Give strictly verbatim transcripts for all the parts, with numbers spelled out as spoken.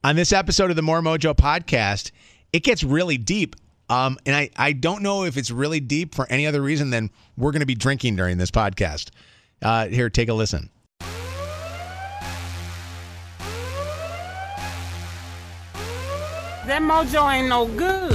On this episode of the More Mojo podcast, it gets really deep. Um, and I, I don't know if it's really deep for any other reason than we're going to be drinking during this podcast. Uh, here, take a listen. That mojo ain't no good.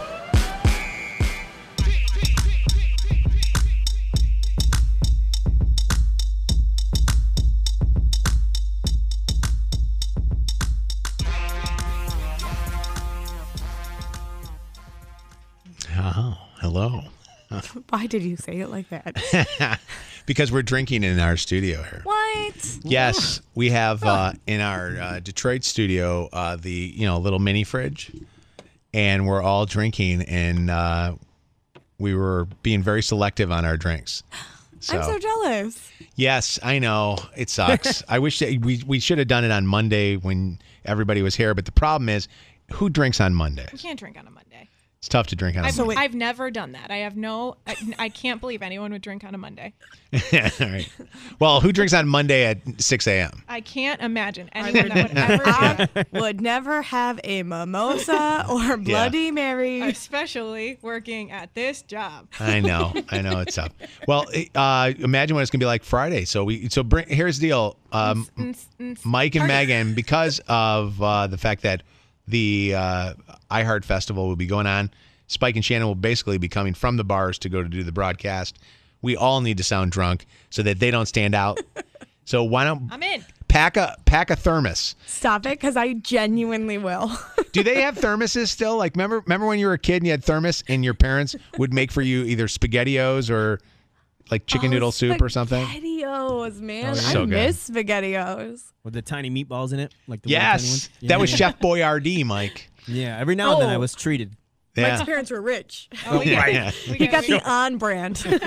Oh, hello. Why did you say it like that? Because we're drinking in our studio here. What? Yes, we have uh, in our uh, Detroit studio uh, the you know little mini fridge, and we're all drinking, and uh, we were being very selective on our drinks. So, I'm so jealous. Yes, I know it sucks. I wish that we we should have done it on Monday when everybody was here, but the problem is, who drinks on Monday? You can't drink on a Monday. It's tough to drink on a I've, Monday. I've never done that. I have no, I, I can't believe anyone would drink on a Monday. All right. Well, who drinks on Monday at six a.m.? I can't imagine anyone that would ever do I that. would never have a mimosa or Bloody Mary. Especially working at this job. I know, I know it's tough. Well, uh, imagine what it's gonna be like Friday. So we, so bring, here's the deal, um, Mike and Megan, because of uh, the fact that the uh, iHeart Festival will be going on, Spike and Shannon will basically be coming from the bars to go to do the broadcast. We all need to sound drunk so that they don't stand out. So why don't I'm in. pack a pack a thermos? Stop it, because I genuinely will. Do they have thermoses still? Like, remember, remember when you were a kid and you had thermos, and your parents would make for you either SpaghettiOs or like chicken Oh, noodle soup or something? SpaghettiOs, man. Oh, yeah. I So good. miss SpaghettiOs. With the tiny meatballs in it, like the little tiny Yes, ones. Yeah, that was yeah. Chef Boyardee, Mike. Yeah, every now and then I Oh. was treated. Yeah. Mike's parents were rich. Oh, we Right. got, we He got, got we- the on brand. You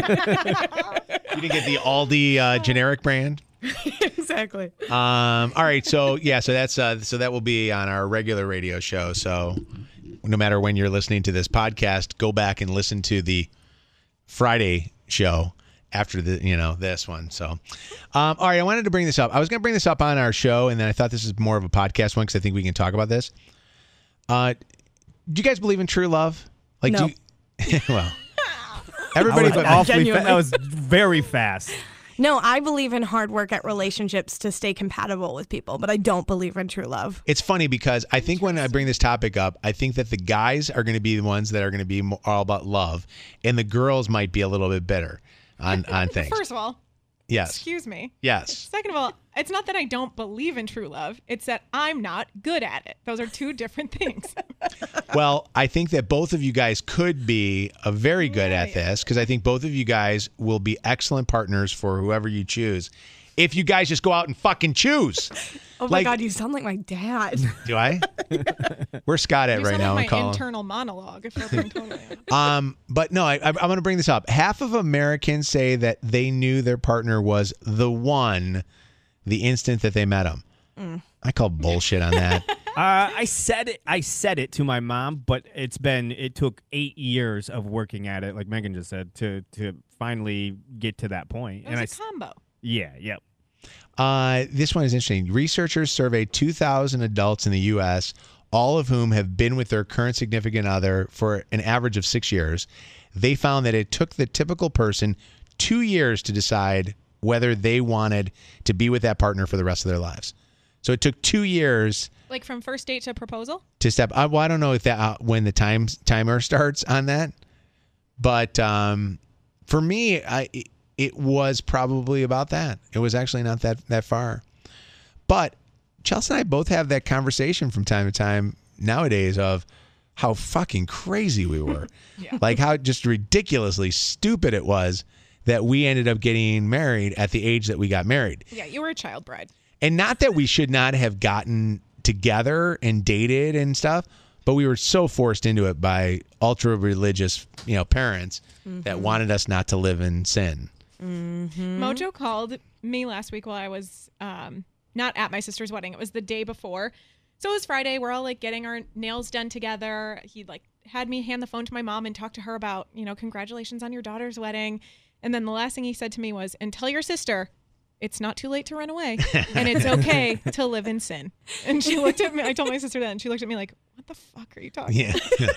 didn't get the Aldi uh, generic brand. Exactly. Um, all right, so yeah, so that's uh, so that will be on our regular radio show. So no matter when you're listening to this podcast, go back and listen to the Friday show after the you know this one. So, um, all right, I wanted to bring this up. I was going to bring this up on our show, and then I thought this is more of a podcast one because I think we can talk about this. Uh, do you guys believe in true love? Like, No. do you, well, everybody, I was but awfully fa- Genuinely. that was very fast. No, I believe in hard work at relationships to stay compatible with people, but I don't believe in true love. it's funny because I think when I bring this topic up, I think that the guys are going to be the ones that are going to be mo- all about love, and the girls might be a little bit bitter on on things. First of all, Yes, excuse me. yes. Second of all, it's not that I don't believe in true love. It's that I'm not good at it. Those are two different things. Well, I think that both of you guys could be a very good at Right. this because I think both of you guys will be excellent partners for whoever you choose. If you guys just go out and fucking choose. Oh my Like- God, you sound like my dad. Do I? Where's Scott at You right sound now? like I'm my calling. internal monologue, if we're being totally honest. Um, but no, I, I, I'm going to bring this up. Half of Americans say that they knew their partner was the one the instant that they met him. Mm. I call bullshit on that. Uh, I said it. I said it to my mom, but it's been. It took eight years of working at it, like Megan just said, to to finally get to that point. It and I, was s- a combo. yeah, yep. Uh, this one is interesting. Researchers surveyed two thousand adults in the U S, all of whom have been with their current significant other for an average of six years. They found that it took the typical person two years to decide whether they wanted to be with that partner for the rest of their lives. So it took two years Like from first date to proposal? to step. Uh, well, I don't know if that uh, when the time timer starts on that, but um, for me, I it, it was probably about that. It was actually not that that far. But Chelsea and I both have that conversation from time to time nowadays of how fucking crazy we were, Yeah. like how just ridiculously stupid it was that we ended up getting married at the age that we got married. Yeah, you were a child bride. And not that we should not have gotten together and dated and stuff, but we were so forced into it by ultra religious, you know, parents that wanted us not to live in sin. Mojo called me last week while I was um, not at my sister's wedding. It was the day before. So it was Friday. We're all like getting our nails done together. He like had me hand the phone to my mom and talk to her about, you know, congratulations on your daughter's wedding. And then the last thing he said to me was, and tell your sister it's not too late to run away, and it's okay to live in sin. And she looked at me. I told my sister that, and she looked at me like, "What the fuck are you talking?" Yeah.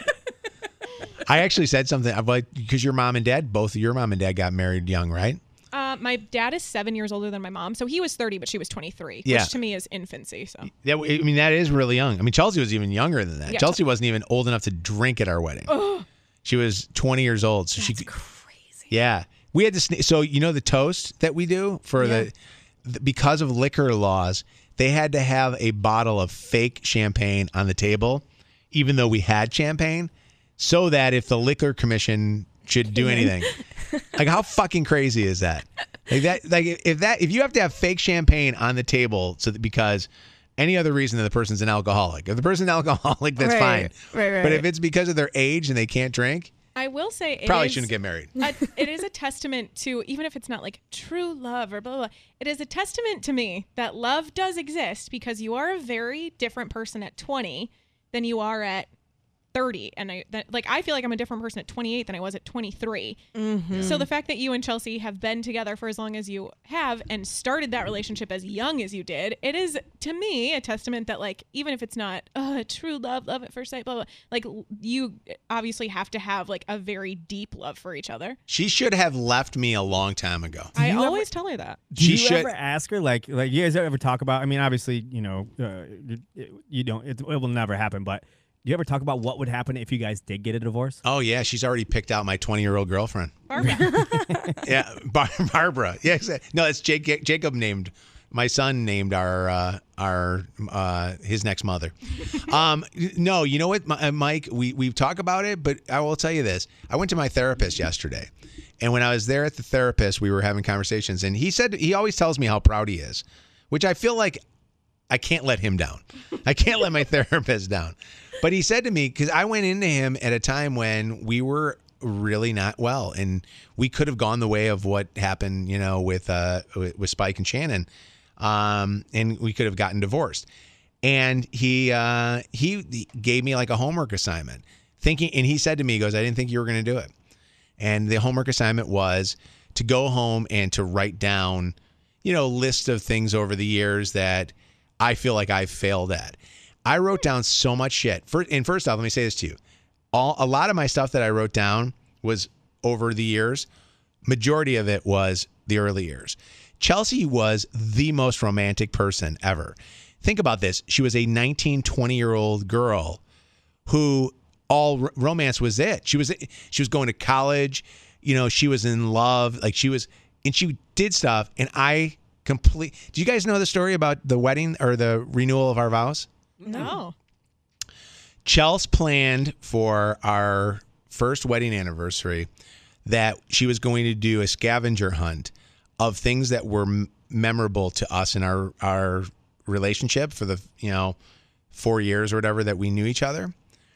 I actually said something. I'm like, because your mom and dad, both of your mom and dad got married young, right? Uh, my dad is seven years older than my mom, so he was thirty, but she was twenty-three, Yeah. which to me is infancy. So Yeah, I mean, that is really young. I mean, Chelsea was even younger than that. Yeah, Chelsea wasn't even old enough to drink at our wedding. She was twenty years old. So That's she crazy. Yeah. We had this. So, you know, the toast that we do for Yeah. the, the, because of liquor laws, they had to have a bottle of fake champagne on the table, even though we had champagne, so that if the liquor commission should do anything, like how fucking crazy is that? Like that, like if that, if you have to have fake champagne on the table, so that because any other reason that the person's an alcoholic, if the person's an alcoholic, that's Right, fine. right, right. But if it's because of their age and they can't drink, I will say it probably is- shouldn't get married. a, it is a testament to, even if it's not like true love or blah, blah, blah, it is a testament to me that love does exist, because you are a very different person at twenty than you are at thirty. And I, that, like, I feel like I'm a different person at twenty-eight than I was at twenty-three. Mm-hmm. So the fact that you and Chelsea have been together for as long as you have and started that relationship as young as you did, it is, to me, a testament that, like, even if it's not uh, true love, love at first sight, blah, blah, like, you obviously have to have, like, a very deep love for each other. She should have left me a long time ago. I you always tell her that. Do She you should- ever ask her, like, like you guys ever talk about? I mean, obviously, you know, uh, you, you don't. It, it will never happen. But do you ever talk about what would happen if you guys did get a divorce? Oh yeah, she's already picked out my twenty-year-old girlfriend. Barbara. Yeah, Bar- Barbara. Yeah, exa- no, it's Jake. Jacob named my son named our uh, our uh, his next mother. Um, no, you know what, Mi- uh, Mike? We we talk about it, but I will tell you this: I went to my therapist yesterday, and when I was there at the therapist, we were having conversations, and he said he always tells me how proud he is, which I feel like I can't let him down. I can't let my therapist down. But he said to me, because I went into him at a time when we were really not well, and we could have gone the way of what happened, you know, with uh, with with Spike and Shannon, um, and we could have gotten divorced. And he uh, he gave me like a homework assignment, thinking, and he said to me, he goes, "I didn't think you were going to do it." And the homework assignment was to go home and to write down, you know, a list of things over the years that I feel like I've failed at. I wrote down so much shit. First, and first off, let me say this to you. All, a lot of my stuff that I wrote down was over the years. Majority of it was the early years. Chelsea was the most romantic person ever. Think about this. She was a nineteen, twenty-year-old girl who all r- romance was it. She was she was going to college. You know, she was in love. Like she was, and she did stuff. And I complete. Do you guys know the story about the wedding or the renewal of our vows? No. Chelsea planned for our first wedding anniversary that she was going to do a scavenger hunt of things that were m- memorable to us in our our relationship for the, you know, four years or whatever that we knew each other.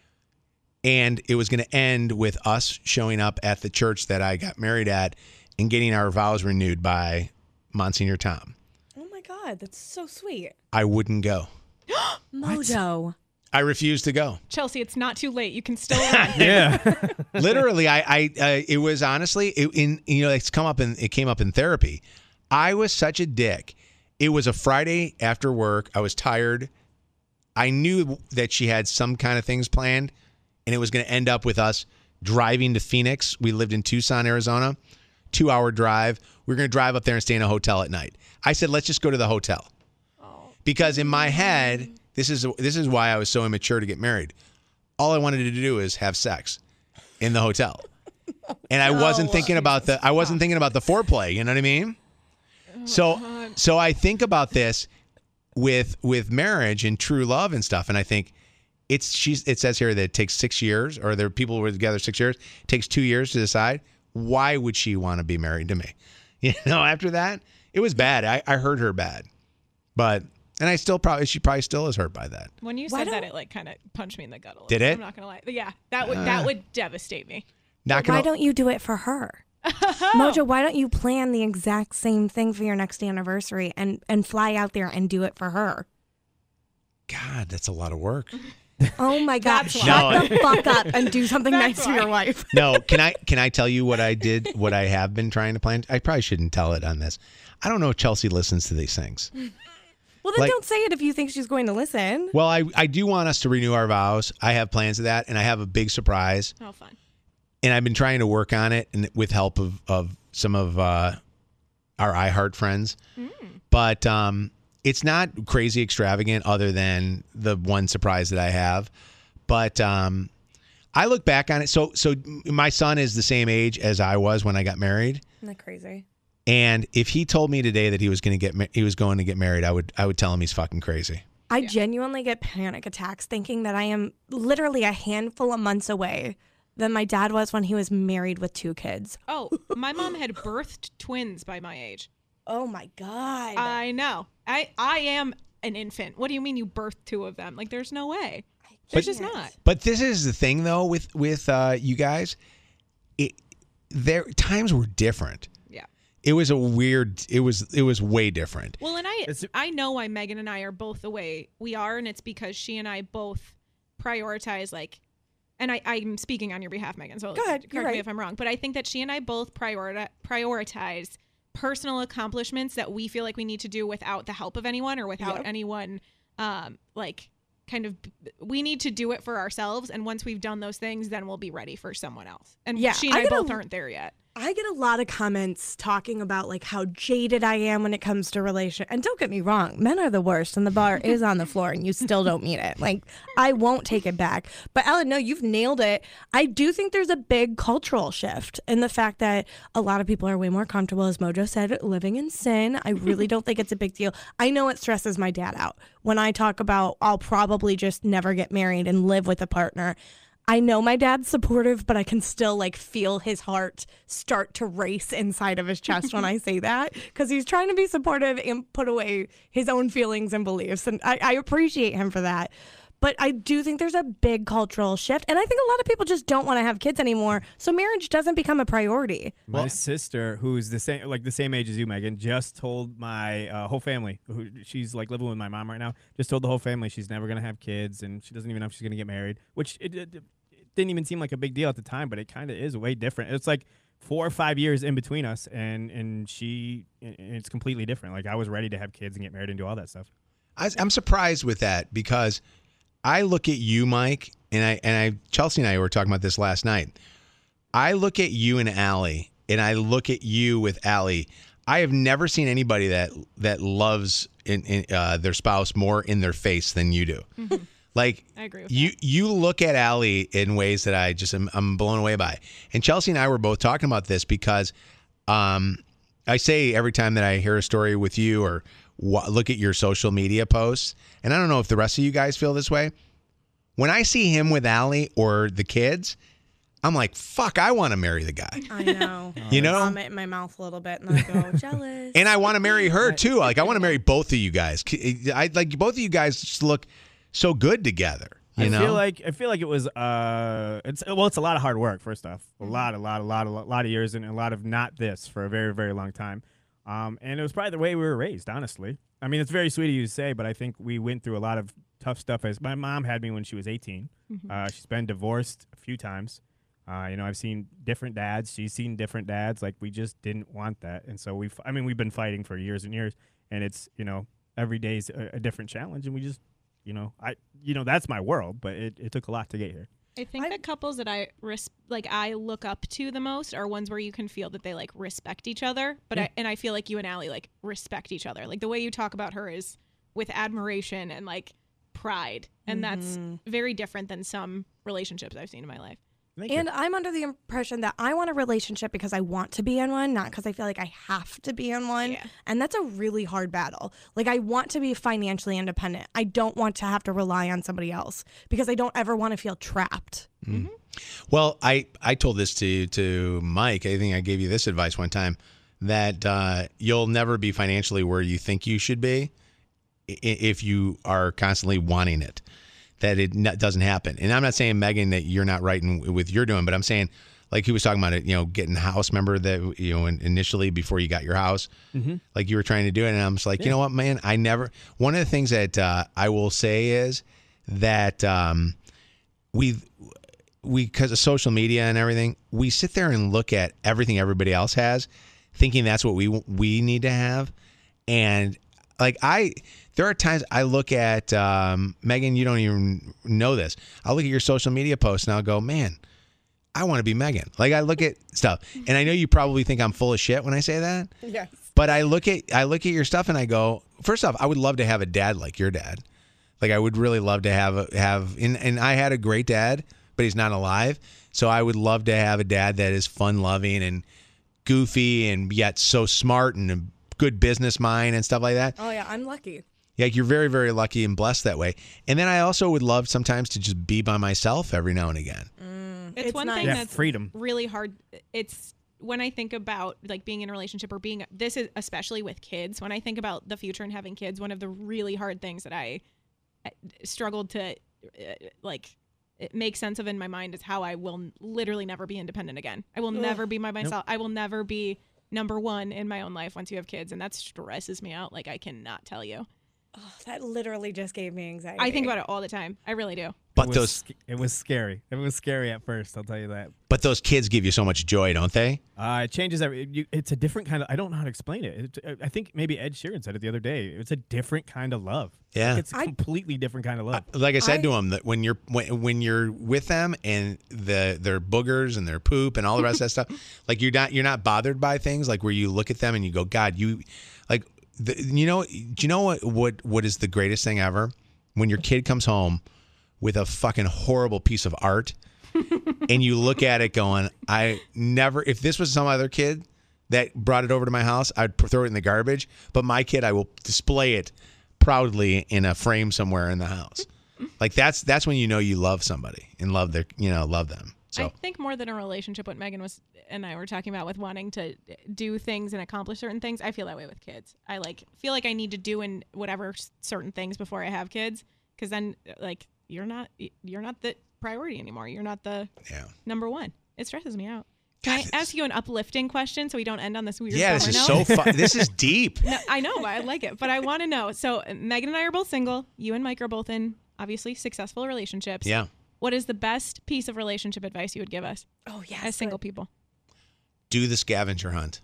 And it was going to end with us showing up at the church that I got married at and getting our vows renewed by Monsignor Tom. Oh my God, that's so sweet. I wouldn't go. Mojo. I refused to go. Chelsea, it's not too late. You can still run. Yeah. Literally, I, I, uh, it was honestly, it, in you know, it's come up in, it came up in therapy. I was such a dick. It was a Friday after work. I was tired. I knew that she had some kind of things planned, and it was going to end up with us driving to Phoenix. We lived in Tucson, Arizona, two hour drive. We were going to drive up there and stay in a hotel at night. I said, let's just go to the hotel. Because in my head, this is this is why I was so immature to get married. All I wanted to do is have sex in the hotel, and I wasn't thinking about the I wasn't thinking about the foreplay. You know what I mean? So so I think about this with with marriage and true love and stuff, and I think it's she's it says here that it takes six years, or there are people who were together six years. It takes two years to decide. Why would she want to be married to me? You know, after that, it was bad. I, I hurt her bad, but. And I still probably, she probably still is hurt by that. When you Why said that, don't- it like kind of punched me in the gut a little. Did bit. it? I'm not gonna lie. But yeah, that would that would devastate me. Not Why gonna, don't you do it for her? Mojo, why don't you plan the exact same thing for your next anniversary and, and fly out there and do it for her? God, that's a lot of work. Oh my God! That's Shut why. the fuck up and do something That's nice to why. your wife. No, can I can I tell you what I did? What I have been trying to plan? I probably shouldn't tell it on this. I don't know if Chelsea listens to these things. Well, then Like- don't say it if you think she's going to listen. Well, I I do want us to renew our vows. I have plans of that, and I have a big surprise. Oh, fun. And I've been trying to work on it, and with help of of some of uh, our iHeart friends. But um, it's not crazy extravagant, other than the one surprise that I have. But um, I look back on it. So so my son is the same age as I was when I got married. Isn't that crazy? And if he told me today that he was going to get ma- he was going to get married, I would I would tell him he's fucking crazy. I genuinely get panic attacks thinking that I am literally a handful of months away than my dad was when he was married with two kids. Oh, my mom had birthed twins by my age. Oh my God. I know. I I am an infant. What do you mean you birthed two of them? Like, there's no way. There's just not. But this is the thing, though, with with uh, you guys. It there times were different. Yeah. It was a weird. It was it was way different. Well, and I It's- I know why Megan and I are both the way we are, and it's because she and I both prioritize like, and I I'm speaking on your behalf, Megan. So Go ahead, correct you're me right. if I'm wrong, but I think that she and I both prioritize prioritize personal accomplishments that we feel like we need to do without the help of anyone or without Yep. anyone, um, like kind of we need to do it for ourselves, and once we've done those things, then we'll be ready for someone else. And Yeah, she and I I, gotta- both aren't there yet. I get a lot of comments talking about like how jaded I am when it comes to relation. And don't get me wrong, men are the worst, and the bar is on the floor, and you still don't mean it. Like, I won't take it back. But Ellen, no, you've nailed it. I do think there's a big cultural shift in the fact that a lot of people are way more comfortable, as Mojo said, living in sin. I really don't think it's a big deal. I know it stresses my dad out when I talk about I'll probably just never get married and live with a partner. I know my dad's supportive, but I can still like feel his heart start to race inside of his chest when I say that, because he's trying to be supportive and put away his own feelings and beliefs. And I, I appreciate him for that. But I do think there's a big cultural shift. And I think a lot of people just don't want to have kids anymore. So marriage doesn't become a priority. My sister, who's the same, like the same age as you, Megan, just told my uh, whole family. Who she's like living with my mom right now. Just told the whole family she's never gonna have kids, and she doesn't even know if she's gonna get married. Which it, it, it didn't even seem like a big deal at the time, but it kind of is way different. It's like four or five years in between us, and and she, and it's completely different. Like I was ready to have kids and get married and do all that stuff. I, I'm surprised with that because I look at you, Mike, and I and I Chelsea and I were talking about this last night. I look at you and Allie, and I look at you with Allie. I have never seen anybody that that loves in, in, uh, their spouse more in their face than you do. Mm-hmm. Like I agree with you, you look at Allie in ways that I just am I'm blown away by. And Chelsea and I were both talking about this because um, I say every time that I hear a story with you or w- look at your social media posts, and I don't know if the rest of you guys feel this way. When I see him with Allie or the kids, I'm like, fuck, I want to marry the guy. I know. You know? Vomit in my mouth a little bit and I go, jealous. And I want to marry her too. Like I want to marry both of you guys. I like both of you guys just look so good together. You I know? feel like I feel like it was uh it's well it's a lot of hard work first off. A lot, a lot, a lot, a lot of years and a lot of not this for a very, very long time. Um and it was probably the way we were raised, honestly. I mean, it's very sweet of you to say, but I think we went through a lot of tough stuff as my mom had me when she was eighteen. Mm-hmm. Uh she's been divorced a few times. Uh, you know, I've seen different dads. She's seen different dads. Like, we just didn't want that. And so we've, I mean, we've been fighting for years and years. And it's, you know, every day's a, a different challenge. And we just, you know, I, you know, that's my world. But it, it took a lot to get here. I think I- the couples that I res- like I look up to the most are ones where you can feel that they like respect each other. But I, and I feel like you and Allie like respect each other. Like the way you talk about her is with admiration and like pride, and that's very different than some relationships I've seen in my life. Thank you. And I'm under the impression that I want a relationship because I want to be in one, not because I feel like I have to be in one. Yeah. And that's a really hard battle. Like, I want to be financially independent. I don't want to have to rely on somebody else because I don't ever want to feel trapped. Well, I, I told this to to Mike. I think I gave you this advice one time that uh, you'll never be financially where you think you should be i- if you are constantly wanting it. That it n- doesn't happen. And I'm not saying, Megan, that you're not right in, with your doing, but I'm saying, like he was talking about it, you know, getting a house member that, you know, in, initially before you got your house, Mm-hmm. like you were trying to do it. And I'm just like, you know what, man, I never, one of the things that uh, I will say is that um, we we because of social media and everything, we sit there and look at everything everybody else has, thinking that's what we we need to have, and like I. There are times I look at, um, Megan, you don't even know this. I'll look at your social media posts and I'll go, man, I want to be Megan. Like I look at stuff and I know you probably think I'm full of shit when I say that. Yes. But I look at I look at your stuff and I go, first off, I would love to have a dad like your dad. Like I would really love to have, a, have and, and I had a great dad, but he's not alive. So I would love to have a dad that is fun loving and goofy and yet so smart and a good business mind and stuff like that. Oh, yeah. I'm lucky. Yeah, you're very, very lucky and blessed that way. And then I also would love sometimes to just be by myself every now and again. Mm, It's, it's one nice. thing Yeah, that's freedom. really hard. It's when I think about like being in a relationship or being this is especially with kids. When I think about the future and having kids, one of the really hard things that I uh, struggled to uh, like make sense of in my mind is how I will literally never be independent again. I will Ugh. never be by myself. I will never be number one in my own life once you have kids, and that stresses me out. Like I cannot tell you. Oh, that literally just gave me anxiety. I think about it all the time. I really do. But it was, those sc- it was scary. It was scary at first. I'll tell you that. but those kids give you so much joy, don't they? Uh, it changes every. You, it's a different kind of. I don't know how to explain it. it. I think maybe Ed Sheeran said it the other day. It's a different kind of love. Yeah. Like, it's a I- completely different kind of love. Like I said I- to him, that when you're when, when you're with them and the their boogers and their poop and all the rest of that stuff, like you're not you're not bothered by things like where you look at them and you go, God, you like the, you know do you know what, what what is the greatest thing ever? When your kid comes home with a fucking horrible piece of art and you look at it going, I never if this was some other kid that brought it over to my house, I'd throw it in the garbage. But my kid, I will display it proudly in a frame somewhere in the house. Like that's that's when you know you love somebody and love their you know love them. So I think more than a relationship, what Megan was and I were talking about with wanting to do things and accomplish certain things, I feel that way with kids. I like feel like I need to do in whatever s- certain things before I have kids, because then like you're not you're not the priority anymore. You're not the yeah, number one. It stresses me out. Can I ask you an uplifting question so we don't end on this weird? yeah. This bummer is note? so fun. This is deep. No, I know, I like it, but I want to know. So Megan and I are both single. You and Mike are both in obviously successful relationships. Yeah. What is the best piece of relationship advice you would give us Oh, yeah. as single people? Do the scavenger hunt.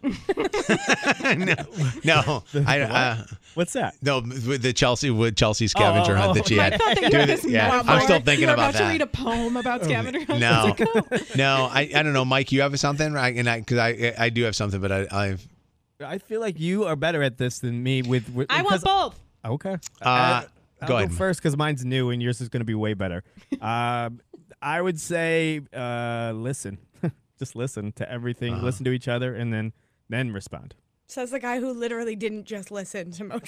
no, no, I uh, What's that? no the Chelsea with Chelsea scavenger Oh, oh, hunt oh. that she I had. thought that you Do had the- this yeah, metaphor. I'm still thinking you were about about that. to read a poem about scavenger hunts. No, It's like, oh. no, I, I don't know, Mike. You have something, right? And I because I I do have something, but I I've I feel like you are better at this than me. With, with I want because- both. Okay. Uh, I'll go go ahead. first because mine's new and yours is going to be way better. um, I would say uh, listen. Just listen to everything. Uh-huh. Listen to each other, and then then respond. Says the guy who literally didn't just listen to Mojo.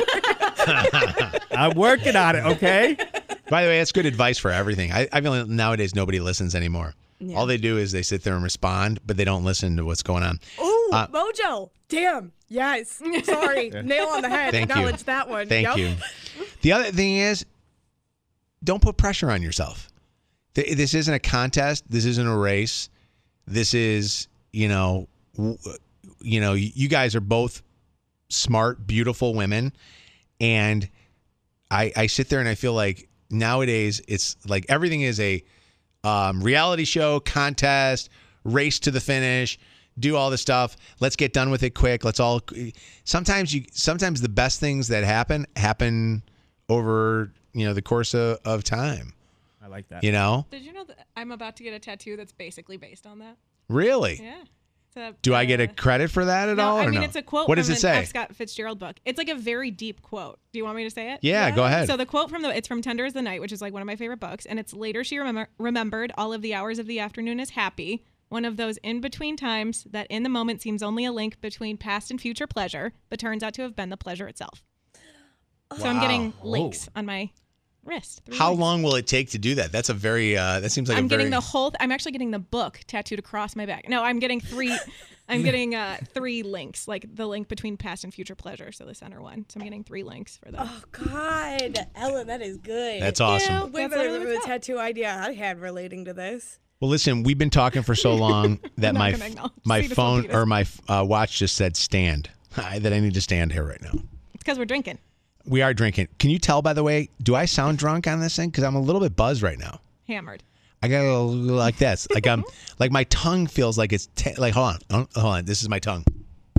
I'm working on it. Okay. By the way, that's good advice for everything. I, I feel like nowadays nobody listens anymore. Yeah. All they do is they sit there and respond, but they don't listen to what's going on. Ooh, Uh, Mojo. Damn. Yes. Sorry. Nail on the head. Thank you. Acknowledge that one. Thank Yep. you. The other thing is, don't put pressure on yourself. Th- This isn't a contest. This isn't a race. This is, you know, w- you know, you guys are both smart, beautiful women, and I, I sit there and I feel like nowadays it's like everything is a um, reality show, contest, race to the finish. Do all this stuff. Let's get done with it quick. Let's all. Sometimes you. Sometimes the best things that happen happen over you know the course of, of time. I like that. You know. Did you know that I'm about to get a tattoo that's basically based on that? Really? Yeah. It's a, Do I get uh, a credit for that at no, all? I or mean no? it's a quote What from does it an say? F. Scott Fitzgerald book. It's like a very deep quote. Do you want me to say it? Yeah, go ahead. So the quote from the it's from Tender as the Night, which is like one of my favorite books, and it's later she remember, remembered all of the hours of the afternoon as happy, one of those in-between times that in the moment seems only a link between past and future pleasure, but turns out to have been the pleasure itself. So I'm getting Wow. links on my wrist. three How links. long will it take to do that? That's a very. Uh, that seems like I'm a very. getting the whole. Th- I'm actually getting the book tattooed across my back. No, I'm getting three. I'm getting uh, three links, like the link between past and future pleasure. So the center one. So I'm getting three links for that. Oh, God. Ellen, that is good. That's awesome. Way That's better literally than the what's up. tattoo idea I had relating to this. Well, listen, we've been talking for so long that not my gonna acknowledge- my see this phone won't be this. or my uh, watch just said stand. That I need to stand here right now. It's because we're drinking. We are drinking. Can you tell, by the way, do I sound drunk on this thing? Because I'm a little bit buzzed right now. Hammered. I got a little like this. Like I'm, like my tongue feels like it's t- like. Hold on, hold on. This is my tongue.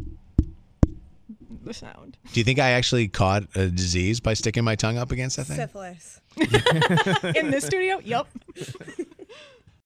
The sound. Do you think I actually caught a disease by sticking my tongue up against that thing? Syphilis. In this studio? Yep.